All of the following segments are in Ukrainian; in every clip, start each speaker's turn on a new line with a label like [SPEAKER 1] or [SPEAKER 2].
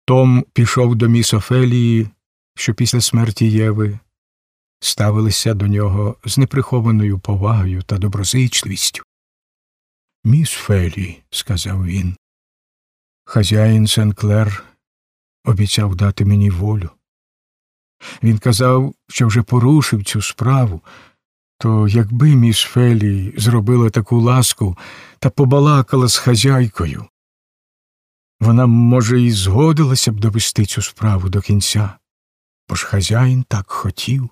[SPEAKER 1] Том пішов до міс Офелії, що після смерті Єви ставилися до нього з неприхованою повагою та доброзичливістю. «Міс Фелі», – сказав він, – «хазяїн Сен-Клер обіцяв дати мені волю. Він казав, що вже порушив цю справу, то якби міс Фелі зробила таку ласку та побалакала з хазяйкою, вона, може, і згодилася б довести цю справу до кінця, бо ж хазяїн так хотів.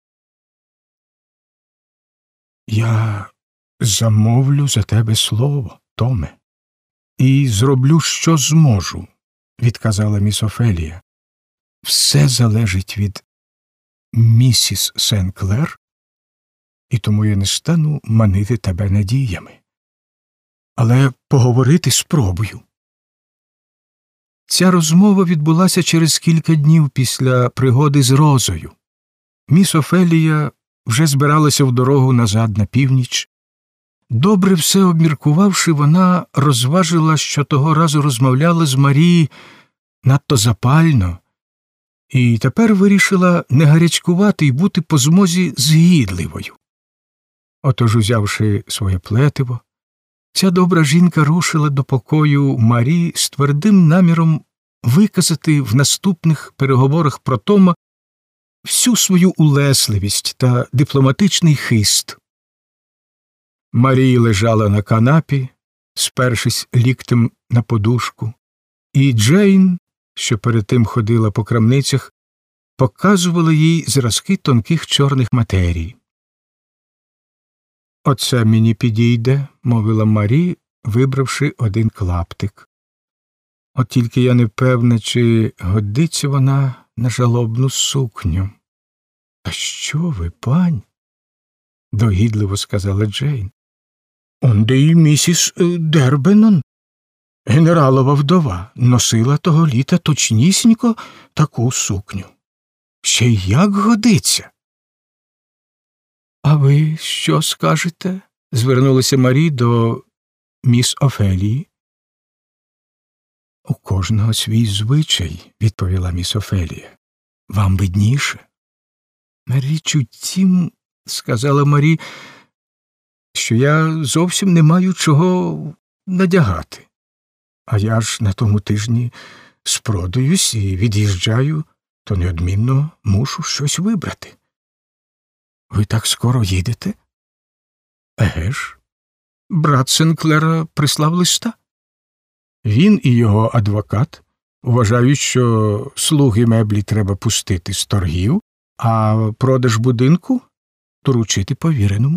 [SPEAKER 1] Я замовлю за тебе слово, Томе, і зроблю, що зможу, відказала міс Офелія. Все залежить від місіс Сен-Клер, і тому я не стану манити тебе надіями. Але поговорити спробую. Ця розмова відбулася через кілька днів після пригоди з Розою. Міс Офелія вже збиралася в дорогу назад на північ. Добре все обміркувавши, вона розважила, що того разу розмовляла з Марі надто запально, і тепер вирішила не гарячкувати і бути по змозі згідливою. Отож, узявши своє плетиво, ця добра жінка рушила до покою Марі з твердим наміром виказати в наступних переговорах про Тома всю свою улесливість та дипломатичний хист. Марі лежала на канапі, спершись ліктем на подушку, і Джейн, що перед тим ходила по крамницях, показувала їй зразки тонких чорних матерій. «Оце мені підійде», – мовила Марі, вибравши один клаптик. «От тільки я не певна, чи годиться вона на жалобну сукню». «Та що ви, пань?» – догідливо сказала Джейн. «Онде й місіс Дербенон, генералова вдова, носила того літа точнісінько таку сукню. Ще й як годиться!» «А ви що скажете?» – звернулася Марі до міс Офелії. «У кожного свій звичай», – відповіла міс Офелія. «Вам видніше». «Річ у тім, – сказала Марі, – що я зовсім не маю чого надягати. А я ж на тому тижні спродаюсь і від'їжджаю, то неодмінно мушу щось вибрати». «Ви так скоро їдете?» «Еге ж, брат Сен-Клера прислав листа. Він і його адвокат вважають, що слуги меблі треба пустити з торгів, а продаж будинку доручити повіреному».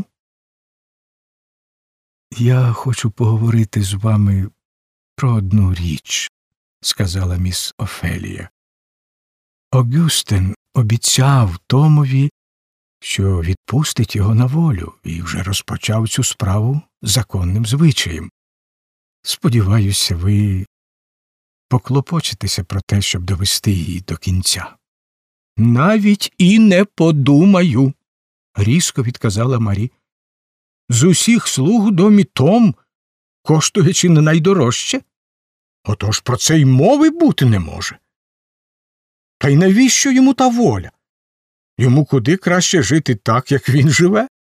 [SPEAKER 1] «Я хочу поговорити з вами про одну річ», – сказала міс Офелія. «Огюстен обіцяв Томові, що відпустить його на волю, і вже розпочав цю справу законним звичаєм. Сподіваюся, ви поклопочетеся про те, щоб довести її до кінця». «Навіть і не подумаю», – різко відказала Марі. «З усіх слуг у домі Том коштує чи не найдорожче. Отож про це й мови бути не може. Та й навіщо йому та воля? Йому куди краще жити так, як він живе.